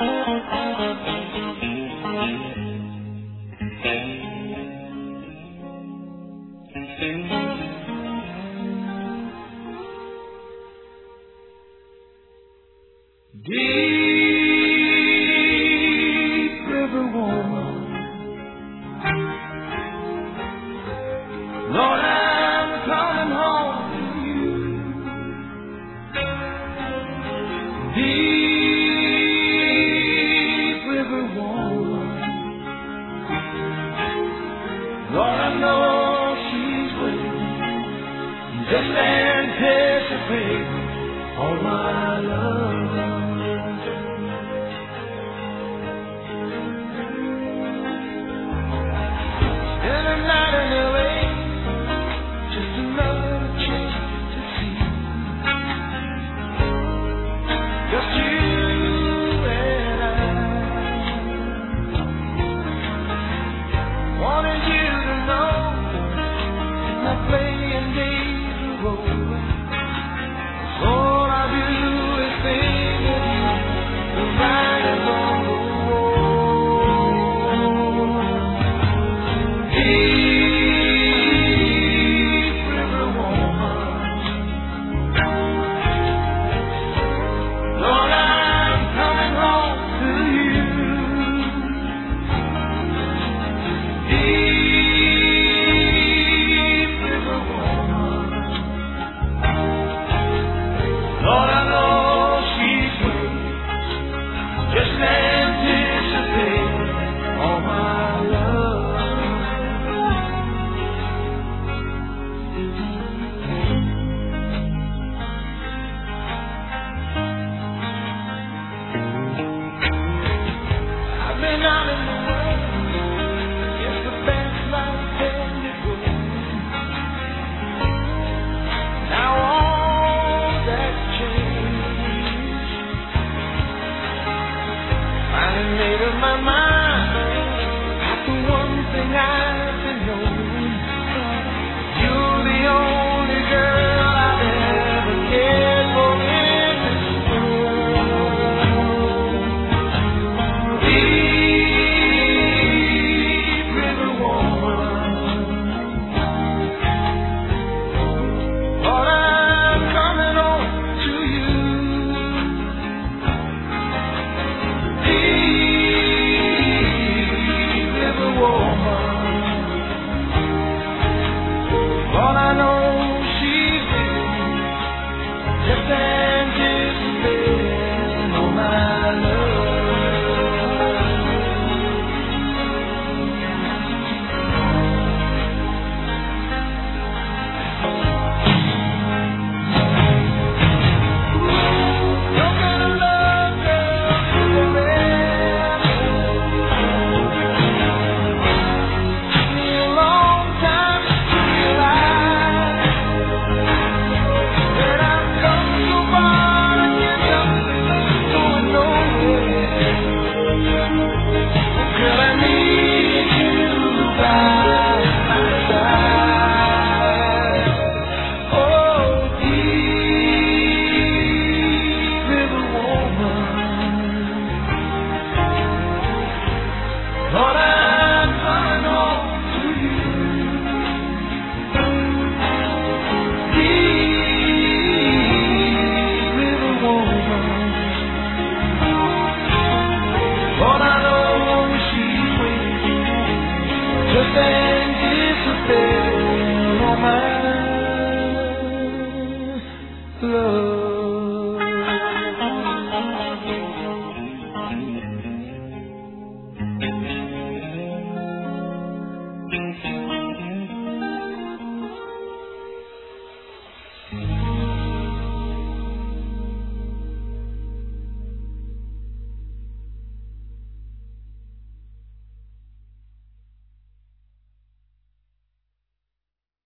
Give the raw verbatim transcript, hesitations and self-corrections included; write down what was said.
Deep river woman, Lord, I'm coming home to you. Deep river woman, Lord, I know she's waiting, just anticipating all my love. Made up my mind, that's the one thing I've been knowing. You're the only girl I've ever cared for in this world. Deep river woman, Lord, I'm coming home to you. All I know she's waiting, just anticipating all my Lord, I'm coming home to you. Deep river woman, Lord, I know she's waiting, just anticipating all my love.